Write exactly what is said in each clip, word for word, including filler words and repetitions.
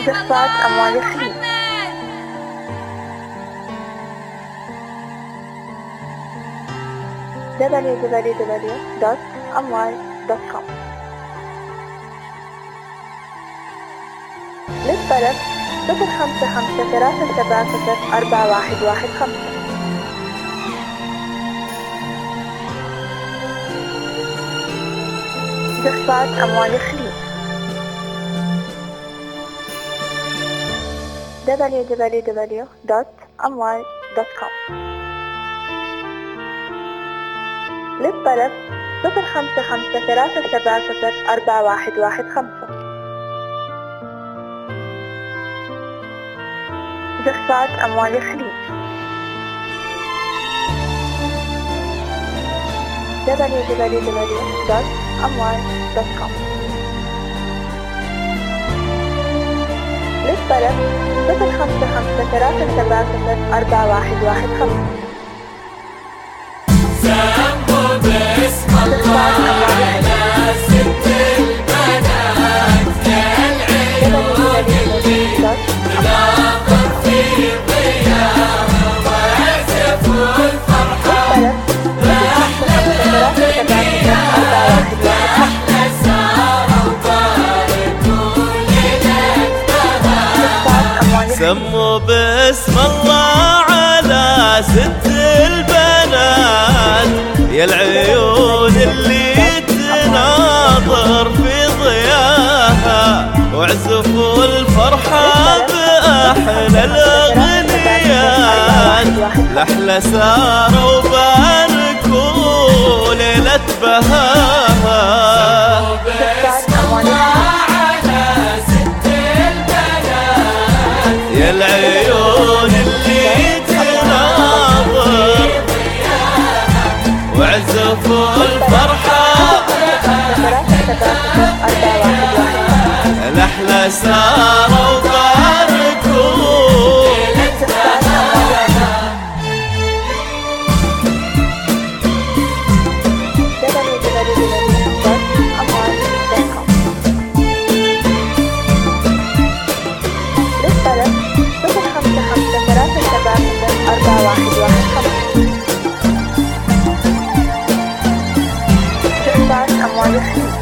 زخات أموال الخليج. دبليو دبليو دبليو دوت أموال دوت كوم. للطلب صفر خمسة خمسة ثلاثة سبعة صفر أربعة واحد واحد خمسة. زخات أموال الخليج. دبليو دبليو دبليو دوت أموال دوت كوم. للطلب صفر خمسة خمسة ثلاثة سبعة صفر أربعة واحد واحد خمسة. زخات أموال الخليج. دبليو دبليو دبليو دوت أموال دوت كوم. للطلب صفر خمسة خمسة ثلاثة سبعة صفر أربعة واحد واحد خمسة. سموا باسم الله على ست البنات العيون اللي تناظر في ضياها واسفوا الفرحة أحلى الأغنية أحلى سارة وباركوا ليلة بهاء. سموا باسم الله على ست البنات يا العيون اللي تناظر في ضياها واعزفوا الفرحة بأحلى الأغنيات لأحلى سارة وباركوا ليلة بهاها. يا العيون اللي تناظر وعزفوا الفرحة الأحلى سارة وباركوا. للطلب صفر خمسة خمسة ثلاثة سبعة صفر أربعة واحد واحد خمسة. زخات أموال الخليج.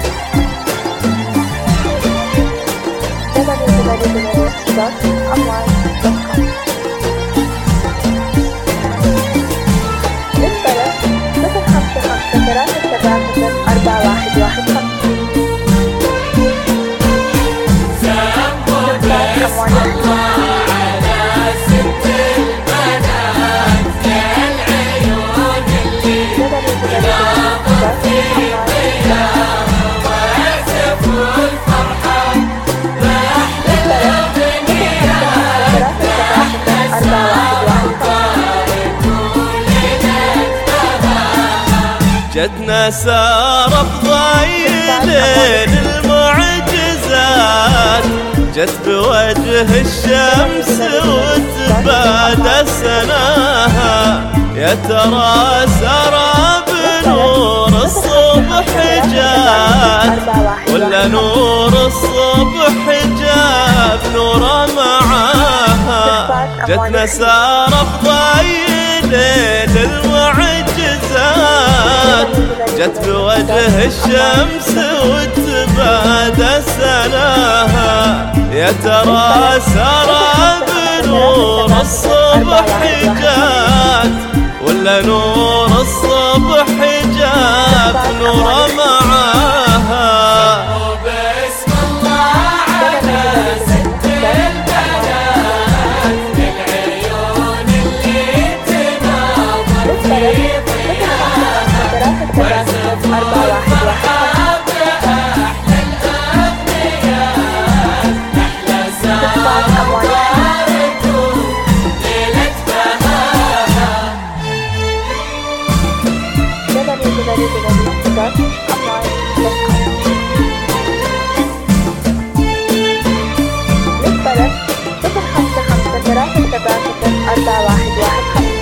دبليو دبليو دبليو دوت أموال دوت كوم. للطلب صفر خمسة خمسة ثلاثة سبعة صفر أربعة واحد واحد خمسة. جدنا سارة بضيل المعجزات جت بوجه الشمس وتبادى سناها يا ترى سارة بنور الصبح جات ولا نور الصبح جاب نوره معاها. جتنا سارة بضيل المعجزات جت بوجه الشمس وتبادى سناها يا ترى سارة بنور الصبح جات ولا نور الصبح جاب نوره معاها. باسم الله على ست البنات العيون اللي تناظر في أربعة واحد واحد. للطلب صفر خمسة خمسة ثلاثة سبعة صفر أربعة واحد واحد خمسة.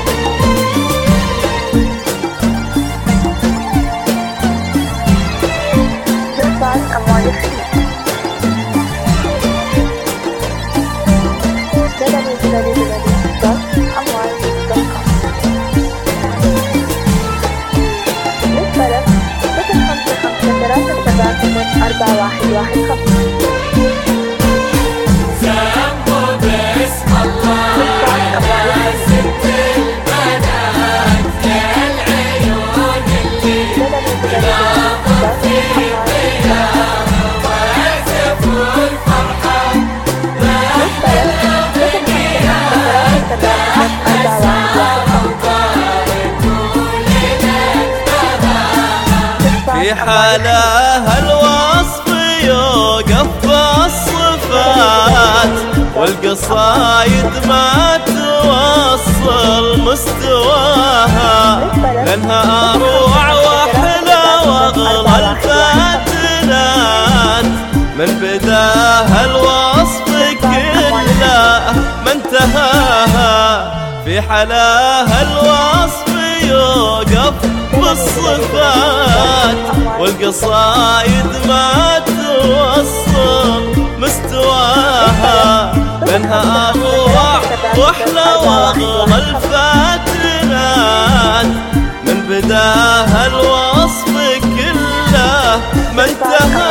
زخات أموال الخليج. أربعة واحد واحد خمسة. سموا باسم الله على ست البنات يا العيون اللي تناظر في ضياها واسف والفرحة في حالها الوصف يوقف بالصفات والقصايد ما توصل مستواها لأنها أروع وأحلى وأغلى الفاتنات من بداها الوصف كله ما انتهاها في حلاها الوصف يوقف بالصفات والقصايد ما توصل مستواها لأنها أروع وأحلى وأغلى الفاتنات من بداها الوصف كله ما انتهى